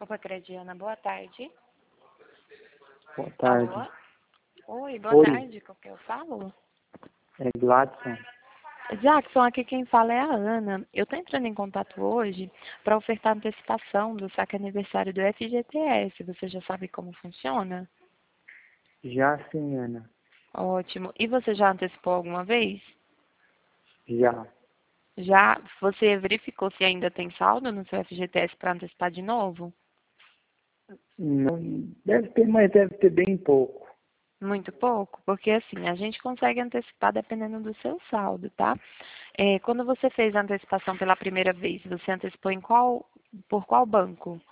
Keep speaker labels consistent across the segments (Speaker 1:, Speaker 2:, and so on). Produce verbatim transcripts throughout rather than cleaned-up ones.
Speaker 1: Banco Acrediana, boa tarde.
Speaker 2: Boa tarde.
Speaker 1: Alô? Oi, boa
Speaker 2: Oi.
Speaker 1: tarde, com quem eu falo?
Speaker 2: É Gladson.
Speaker 1: Jackson, aqui quem fala é a Ana. Eu estou entrando em contato hoje para ofertar antecipação do saque aniversário do F G T S. Você já sabe como funciona?
Speaker 2: Já sim, Ana.
Speaker 1: Ótimo. E você já antecipou alguma vez?
Speaker 2: Já.
Speaker 1: Já? Você verificou se ainda tem saldo no seu F G T S para antecipar de novo?
Speaker 2: Não, deve ter, mas deve ter bem pouco.
Speaker 1: Muito pouco? Porque assim, a gente consegue antecipar dependendo do seu saldo, tá? É, quando você fez a antecipação pela primeira vez, você antecipou em qual, por qual banco?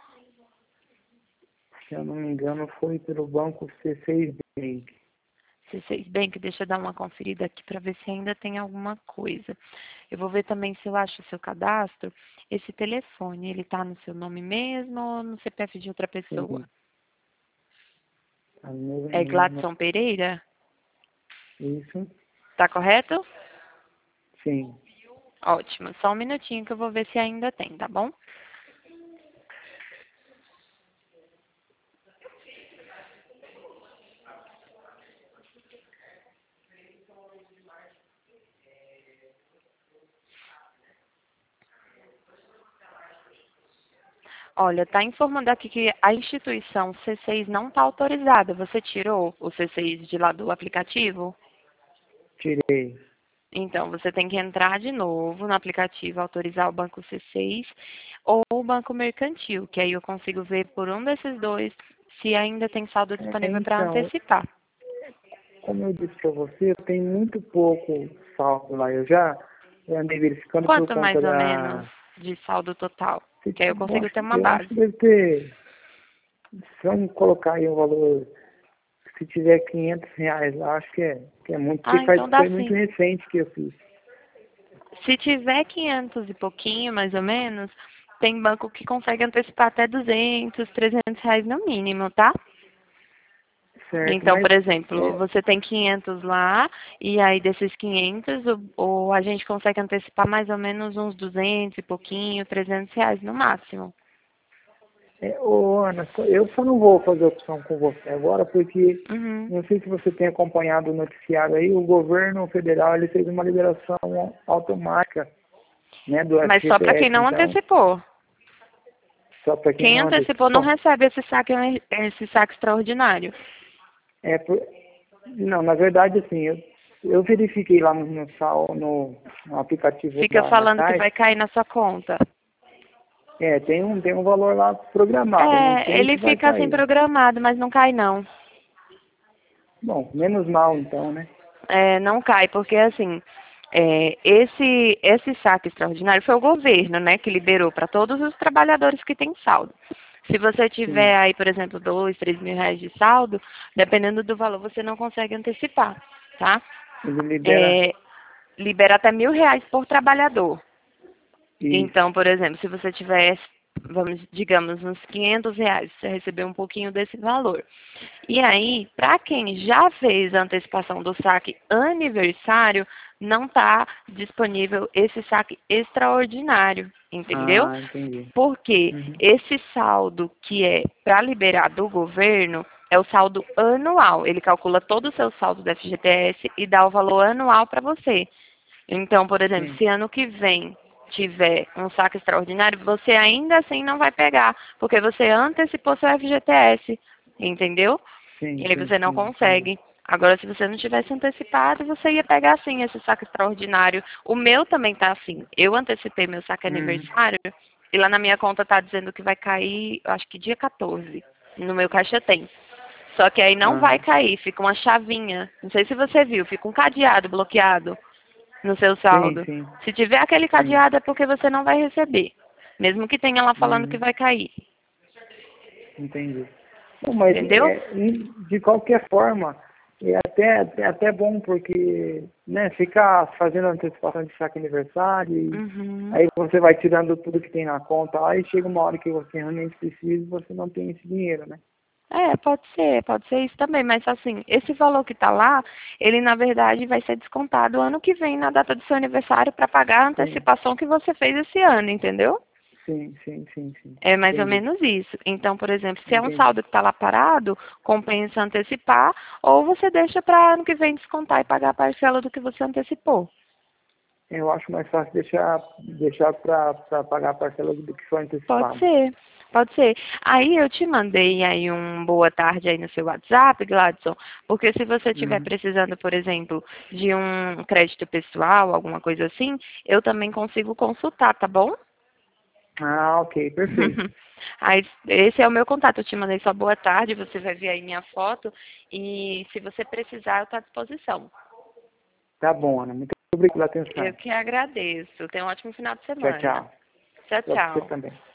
Speaker 2: Se eu não me engano, foi pelo banco C seis Bank.
Speaker 1: C seis Bank, deixa eu dar uma conferida aqui para ver se ainda tem alguma coisa. Eu vou ver também se eu acho o seu cadastro. Esse telefone, ele está no seu nome mesmo ou no C P F de outra pessoa?
Speaker 2: Sim. A mesma,
Speaker 1: É
Speaker 2: mesma-
Speaker 1: Gladson Pereira?
Speaker 2: Isso?
Speaker 1: Tá correto?
Speaker 2: Sim.
Speaker 1: Ótimo. Só um minutinho que eu vou ver se ainda tem, tá bom? Olha, tá informando aqui que a instituição C seis não está autorizada. Você tirou o C seis de lá do aplicativo?
Speaker 2: Tirei.
Speaker 1: Então, você tem que entrar de novo no aplicativo, autorizar o banco C seis ou o banco mercantil, que aí eu consigo ver por um desses dois se ainda tem saldo
Speaker 2: É,
Speaker 1: disponível para
Speaker 2: então,
Speaker 1: antecipar.
Speaker 2: como eu disse para você, eu tenho muito pouco saldo lá. Eu já andei verificando por
Speaker 1: Quanto
Speaker 2: conta
Speaker 1: mais ou menos
Speaker 2: da...
Speaker 1: de saldo total? Que aí eu
Speaker 2: Eu
Speaker 1: consigo
Speaker 2: acho,
Speaker 1: ter uma
Speaker 2: eu acho que
Speaker 1: base.
Speaker 2: deve ter... Vamos colocar aí um valor... Se tiver quinhentos reais lá, acho que é, que é muito, porque
Speaker 1: Ah,
Speaker 2: faz,
Speaker 1: então dá
Speaker 2: foi muito
Speaker 1: sim.
Speaker 2: recente que eu fiz.
Speaker 1: Se tiver quinhentos e pouquinho, mais ou menos, tem banco que consegue antecipar até duzentos, trezentos reais no mínimo, tá?
Speaker 2: Certo,
Speaker 1: Então,
Speaker 2: mas
Speaker 1: por exemplo,
Speaker 2: é,
Speaker 1: você tem quinhentos lá, e aí desses quinhentos, o, o- a gente consegue antecipar mais ou menos uns duzentos e pouquinho, trezentos reais no máximo.
Speaker 2: é, ô Ana, só- eu só não vou fazer opção com você agora, porque
Speaker 1: Uhum.
Speaker 2: não sei se você tem acompanhado o noticiário aí, o governo federal ele fez uma liberação automática, né, do
Speaker 1: Mas só para quem
Speaker 2: F G T S,
Speaker 1: não
Speaker 2: então,
Speaker 1: antecipou.
Speaker 2: só para quem
Speaker 1: Quem
Speaker 2: não
Speaker 1: antecipou não
Speaker 2: antecipou.
Speaker 1: recebe esse saque, esse saque extraordinário.
Speaker 2: É, por- não, na verdade, assim, eu, eu verifiquei lá no, no, sal- no, no aplicativo
Speaker 1: Fica
Speaker 2: da, da
Speaker 1: falando que vai
Speaker 2: Caixa,
Speaker 1: cair na sua conta.
Speaker 2: é, tem um, tem um valor lá programado, eu não
Speaker 1: É,
Speaker 2: sei
Speaker 1: ele
Speaker 2: se vai
Speaker 1: fica assim
Speaker 2: cair.
Speaker 1: programado, mas não cai não.
Speaker 2: Bom, menos mal então, né?
Speaker 1: É, não cai, porque assim, é, esse, esse saque extraordinário foi o governo, né, que liberou para todos os trabalhadores que têm saldo. Se você
Speaker 2: Sim,
Speaker 1: tiver aí, por exemplo, dois, três mil reais de saldo, dependendo do valor, você não consegue antecipar, tá?
Speaker 2: ele libera
Speaker 1: É, libera até mil reais por trabalhador.
Speaker 2: isso.
Speaker 1: Então, por exemplo, se você tivesse, vamos, digamos, uns quinhentos reais, você recebeu um pouquinho desse valor. E aí, para quem já fez a antecipação do saque aniversário, não está disponível esse saque extraordinário, entendeu?
Speaker 2: Ah, entendi.
Speaker 1: Porque
Speaker 2: Uhum.
Speaker 1: esse saldo que é para liberar do governo é o saldo anual. Ele calcula todo o seu saldo do F G T S e dá o valor anual para você. Então, por exemplo,
Speaker 2: Sim,
Speaker 1: se ano que vem tiver um saque extraordinário, você ainda assim não vai pegar, porque você antecipou seu F G T S, entendeu?
Speaker 2: sim,
Speaker 1: E aí
Speaker 2: sim,
Speaker 1: você não
Speaker 2: sim, entendi.
Speaker 1: consegue. Agora, se você não tivesse antecipado, você ia pegar sim esse saque extraordinário. O meu também tá assim. Eu antecipei meu saque
Speaker 2: Uhum.
Speaker 1: aniversário e lá na minha conta tá dizendo que vai cair, eu acho que dia quatorze. No meu caixa tem. Só que aí não vai
Speaker 2: Ah,
Speaker 1: cair, fica uma chavinha. Não sei se você viu, fica um cadeado bloqueado no seu
Speaker 2: sim,
Speaker 1: saldo.
Speaker 2: sim,
Speaker 1: Se tiver aquele
Speaker 2: sim.
Speaker 1: cadeado é porque você não vai receber. Mesmo que tenha lá falando que
Speaker 2: Uhum.
Speaker 1: vai cair.
Speaker 2: Entendi. Bom, mas
Speaker 1: Entendeu?
Speaker 2: é, em- de qualquer forma, é até, é até bom porque, né, ficar fazendo antecipação de saque aniversário, e
Speaker 1: Uhum.
Speaker 2: aí você vai tirando tudo que tem na conta, aí chega uma hora que você realmente precisa e você não tem esse dinheiro, né?
Speaker 1: É, pode ser, pode ser isso também, mas assim, esse valor que está lá, ele na verdade vai ser descontado ano que vem na data do seu aniversário para pagar a
Speaker 2: Sim.
Speaker 1: antecipação que você fez esse ano, entendeu?
Speaker 2: Sim, sim, sim, sim.
Speaker 1: É mais ou
Speaker 2: Entendi.
Speaker 1: menos isso. Então, por exemplo, se é um
Speaker 2: Entendi.
Speaker 1: saldo que está lá parado, compensa antecipar, ou você deixa para ano que vem descontar e pagar a parcela do que você antecipou.
Speaker 2: Eu acho mais fácil deixar, deixar para pagar a parcela do que for
Speaker 1: Pode
Speaker 2: antecipado.
Speaker 1: ser, pode ser. Aí eu te mandei aí um boa tarde aí no seu WhatsApp, Gladson, porque se você estiver
Speaker 2: Uhum.
Speaker 1: precisando, por exemplo, de um crédito pessoal, alguma coisa assim, eu também consigo consultar, tá bom?
Speaker 2: Ah, ok, perfeito.
Speaker 1: Aí, esse é o meu contato, eu te mandei só boa tarde, você vai ver aí minha foto e se você precisar, eu estou à disposição.
Speaker 2: Tá bom, Ana. Muito obrigado pela
Speaker 1: Eu
Speaker 2: atenção.
Speaker 1: que agradeço. Tenha um ótimo final de
Speaker 2: Tchau,
Speaker 1: semana.
Speaker 2: tchau.
Speaker 1: Tchau,
Speaker 2: Para você
Speaker 1: tchau.
Speaker 2: também.